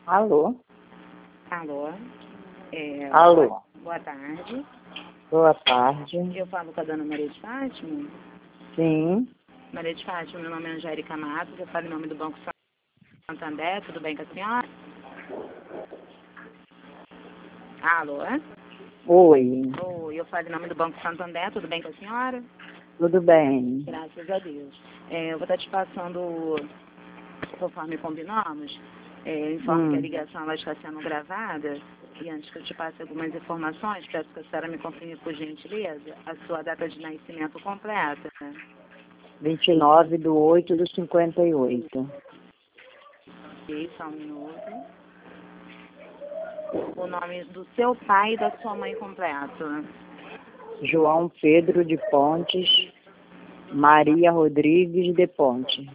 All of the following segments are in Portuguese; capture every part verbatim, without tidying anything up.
Alô? Alô? É, Alô? Boa, boa tarde. Boa tarde. Eu falo com a dona Maria de Fátima. Sim. Maria de Fátima, meu nome é Angélica Matos, eu falo em nome do Banco Santander, tudo bem com a senhora? Alô? Oi. Oi, eu falo em nome do Banco Santander, tudo bem com a senhora? Tudo bem? Graças a Deus. É, eu vou estar te passando, conforme combinamos, é, informo que a Hum. ligação ela está sendo gravada. E antes que eu te passe algumas informações, peço que a senhora me confirme, por gentileza, a sua data de nascimento completa. vinte e nove de oito de cinquenta e oito. Ok, só um minuto. O nome do seu pai e da sua mãe completo. João Pedro de Pontes, Maria Rodrigues de Ponte.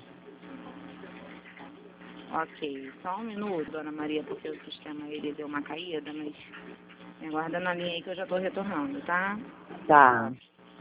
Ok, só um minuto, dona Maria, porque o sistema ele deu uma caída, mas me aguarda na linha aí que eu já estou retornando, tá? Tá.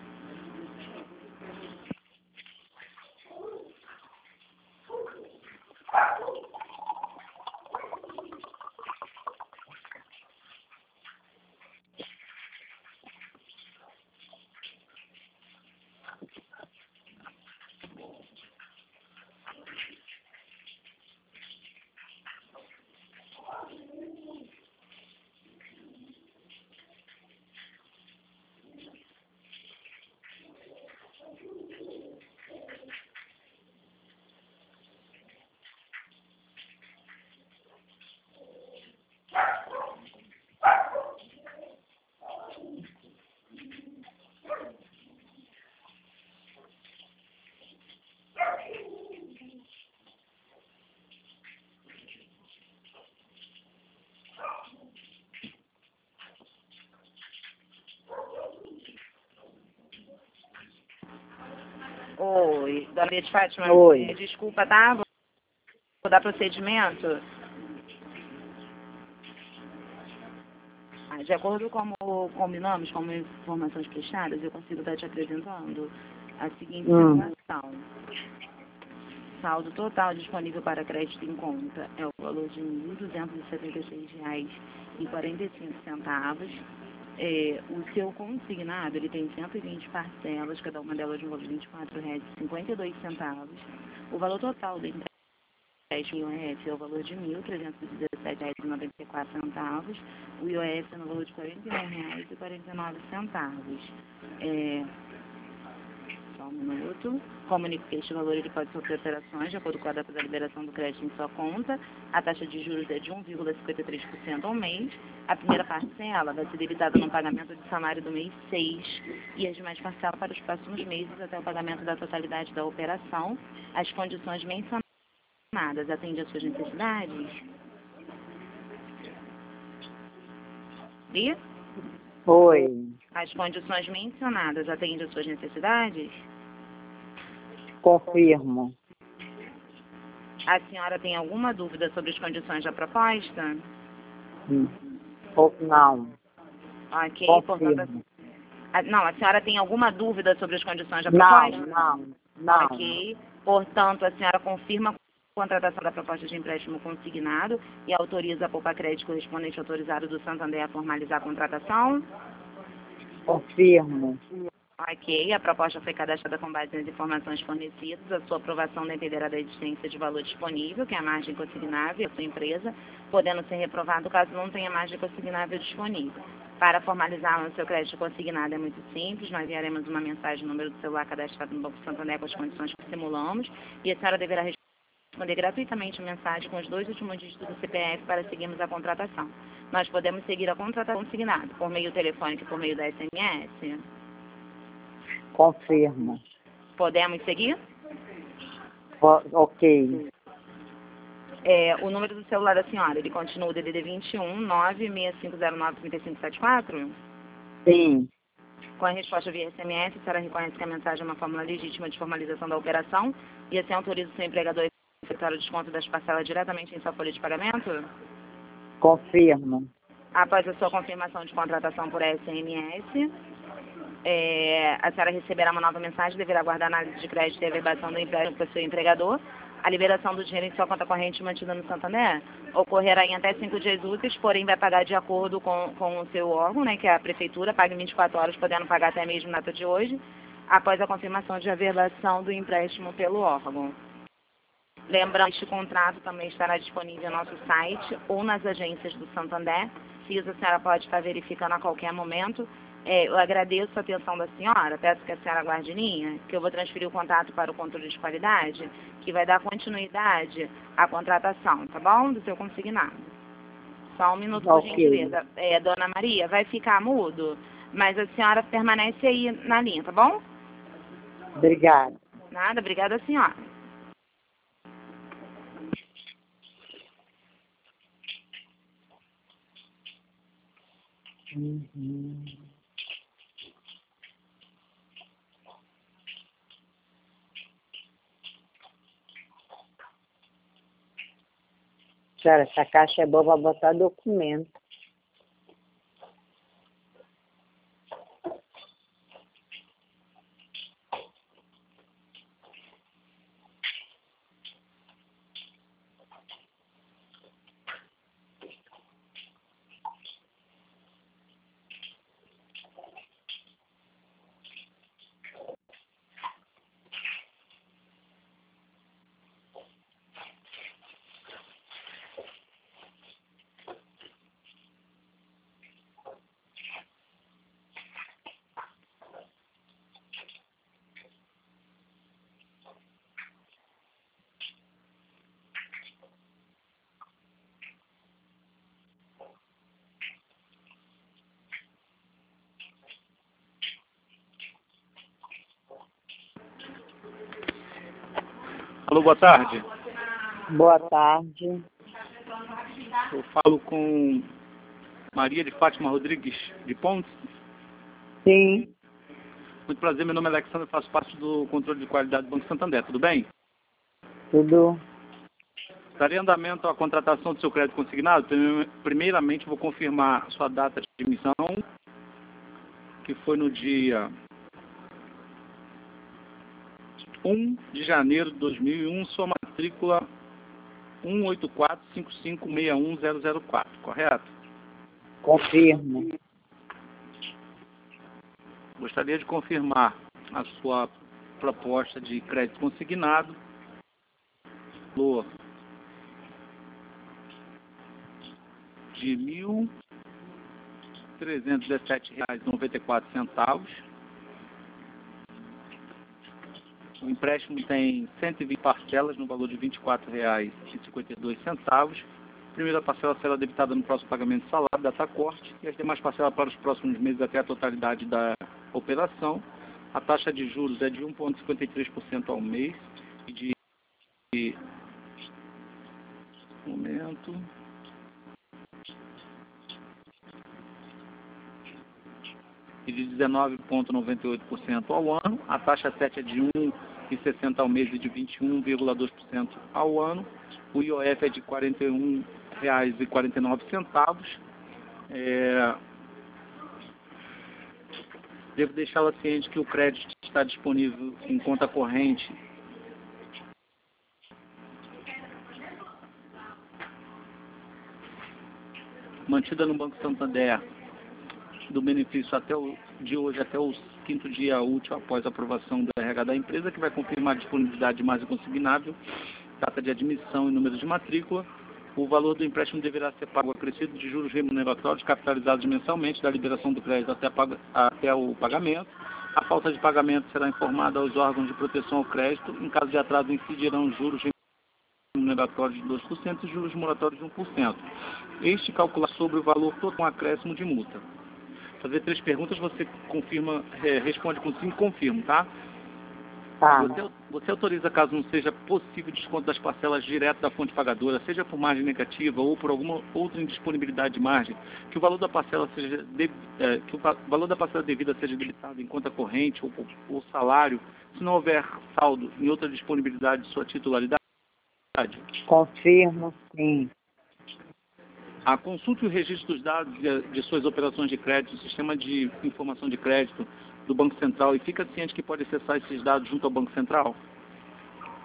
Oi, dona Maria de Fátima, Oi. é, desculpa, tá? Vou vou dar procedimento. Ah, de acordo com como combinamos, como informações prestadas, eu consigo estar te apresentando a seguinte Hum. situação. Saldo total disponível para crédito em conta é o valor de mil duzentos e setenta e seis reais e quarenta e cinco centavos. É, o seu consignado ele tem cento e vinte parcelas, cada uma delas de um valor de vinte e quatro reais e cinquenta e dois centavos. O valor total do empréstimo I O F é o valor de mil trezentos e dezessete reais e noventa e quatro centavos. O I O F é no valor de quarenta e um reais e quarenta e nove centavos. É, Só um minuto. Comunico que este valor ele pode sofrer alterações de acordo com a data da liberação do crédito em sua conta. A taxa de juros é de um vírgula cinquenta e três por cento ao mês. A primeira parcela vai ser debitada no pagamento de salário do mês seis e as demais parcelas para os próximos meses até o pagamento da totalidade da operação. As condições mencionadas atendem às suas necessidades? E Oi. as condições mencionadas atendem às suas necessidades? Confirmo. A senhora tem alguma dúvida sobre as condições da proposta? Hum. Ou não. Ok, portanto, Confirmo. a, não, a senhora tem alguma dúvida sobre as condições da Não, proposta? não, não. Ok, portanto, a senhora confirma a contratação da proposta de empréstimo consignado e autoriza a Poupa Crédito correspondente autorizado do Santander a formalizar a contratação? Confirmo. Ok, a proposta foi cadastrada com base nas informações fornecidas. A sua aprovação dependerá da existência de valor disponível, que é a margem consignável da sua empresa, podendo ser reprovado caso não tenha margem consignável disponível. Para formalizar o seu crédito consignado é muito simples, nós enviaremos uma mensagem no número do celular cadastrado no Banco Santander com as condições que simulamos e a senhora deverá responder gratuitamente a mensagem com os dois últimos dígitos do C P F para seguirmos a contratação. Nós podemos seguir a contratação consignada por meio telefônico e por meio da S M S? Confirmo. Podemos seguir? O- ok. É, o número do celular da senhora, ele continua o D D D vinte e um, nove seis cinco zero nove, três cinco sete quatro? Sim. Com a resposta via S M S, a senhora reconhece que a mensagem é uma fórmula legítima de formalização da operação e assim autoriza o seu empregador a efetuar o desconto das parcelas diretamente em sua folha de pagamento? Confirmo. Após a sua confirmação de contratação por S M S, é, a senhora receberá uma nova mensagem, deverá aguardar a análise de crédito e averbação do empréstimo para o seu empregador. A liberação do dinheiro em sua conta corrente mantida no Santander ocorrerá em até cinco dias úteis, porém vai pagar de acordo com, com o seu órgão, né, que é a prefeitura, paga em vinte e quatro horas, podendo pagar até mesmo na data de hoje, após a confirmação de averbação do empréstimo pelo órgão. Lembrando que este contrato também estará disponível no nosso site ou nas agências do Santander. Isso a senhora pode estar verificando a qualquer momento. É, eu agradeço a atenção da senhora, peço que a senhora aguarde em linha, que eu vou transferir o contato para o controle de qualidade, que vai dar continuidade à contratação, tá bom? Do seu consignado. Só um minuto, por Ok. gentileza. É, dona Maria, vai ficar mudo, mas a senhora permanece aí na linha, tá bom? Obrigada. Nada, obrigada, senhora. Uhum. Senhora, essa caixa é boa para botar documento. Alô, boa tarde. Boa tarde. Eu falo com Maria de Fátima Rodrigues de Pontes. Sim, Muito prazer, meu nome é Alexandre, faço parte do controle de qualidade do Banco Santander, tudo bem? tudo Darei andamento à contratação do seu crédito consignado. Primeiramente, vou confirmar a sua data de emissão, que foi no dia um de janeiro de dois mil e um, sua matrícula um oito quatro cinco cinco seis um zero zero quatro, correto? confirmo. Gostaria de confirmar a sua proposta de crédito consignado. Valor de mil trezentos e dezessete reais e noventa e quatro centavos. O empréstimo tem cento e vinte parcelas no valor de vinte e quatro reais e cinquenta e dois centavos. A primeira parcela será debitada no próximo pagamento de salário, data corte, e as demais parcelas para os próximos meses até a totalidade da operação. A taxa de juros é de um vírgula cinquenta e três por cento ao mês e de... Um momento... e de dezenove vírgula noventa e oito por cento ao ano. A taxa sete é de um vírgula sessenta por cento ao mês e de vinte e um vírgula dois por cento ao ano. O I O F é de quarenta e um reais e quarenta e nove centavos. É... Devo deixá-la ciente que o crédito está disponível em conta corrente mantida no Banco Santander do benefício até o, de hoje até o quinto dia útil após a aprovação do R H da empresa, que vai confirmar a disponibilidade de mais um consignável, data de admissão e número de matrícula. O valor do empréstimo deverá ser pago acrescido de juros remuneratórios capitalizados mensalmente da liberação do crédito até, paga, até o pagamento. A falta de pagamento será informada aos órgãos de proteção ao crédito. Em caso de atraso, incidirão juros remuneratórios de dois por cento e juros moratórios de um por cento. Este calcula sobre o valor total com acréscimo de multa. Fazer três perguntas, você confirma, é, responde com sim, confirmo, tá? Tá. Você, você autoriza, caso não seja possível, desconto das parcelas direto da fonte pagadora, seja por margem negativa ou por alguma outra indisponibilidade de margem, que o valor da parcela seja de, é, que o valor da parcela devida seja debitado em conta corrente ou, ou salário, se não houver saldo em outra disponibilidade de sua titularidade? Confirmo, sim. A consulta e o registro dos dados de, de suas operações de crédito, o sistema de informação de crédito do Banco Central, e fica ciente que pode acessar esses dados junto ao Banco Central?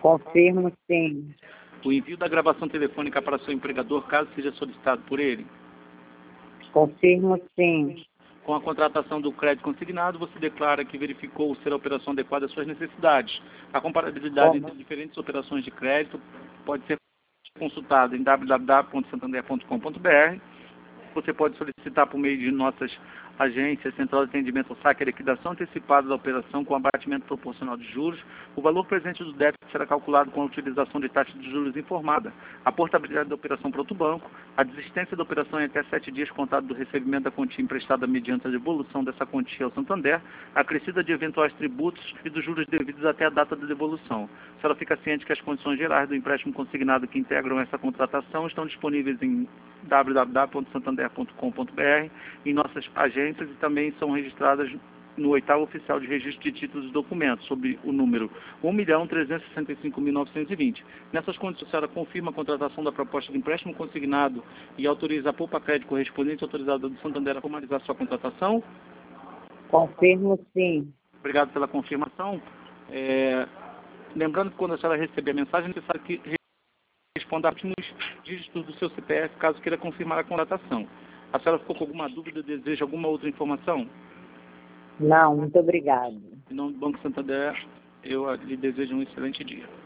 Confirmo sim. O envio da gravação telefônica para seu empregador, caso seja solicitado por ele. Confirmo sim. Com a contratação do crédito consignado, você declara que verificou ser a operação adequada às suas necessidades. A comparabilidade Como? entre diferentes operações de crédito pode ser consultada em w w w ponto santander ponto com ponto b r. Você pode solicitar por meio de nossas agências, Central de Atendimento ao Saque e Liquidação antecipada da operação com abatimento proporcional de juros. O valor presente do débito será calculado com a utilização de taxa de juros informada, a portabilidade da operação para outro banco, a desistência da operação em até sete dias contado do recebimento da quantia emprestada mediante a devolução dessa quantia ao Santander, a acrescida de eventuais tributos e dos juros devidos até a data da devolução. A senhora fica ciente que as condições gerais do empréstimo consignado que integram essa contratação estão disponíveis em w w w ponto santander ponto com ponto b r, em nossas agências, e também são registradas no oitavo oficial de registro de títulos e documentos, sob o número um milhão trezentos e sessenta e cinco mil novecentos e vinte. Nessas condições, a senhora confirma a contratação da proposta de empréstimo consignado e autoriza a poupa crédito correspondente autorizada do Santander a formalizar sua contratação? Confirmo sim. Obrigado pela confirmação. É, lembrando que quando a senhora receber a mensagem, é necessário que responda aos últimos dígitos do seu C P F, caso queira confirmar a contratação. A senhora ficou com alguma dúvida, deseja alguma outra informação? Não, muito obrigado. Em nome do Banco Santander, eu lhe desejo um excelente dia.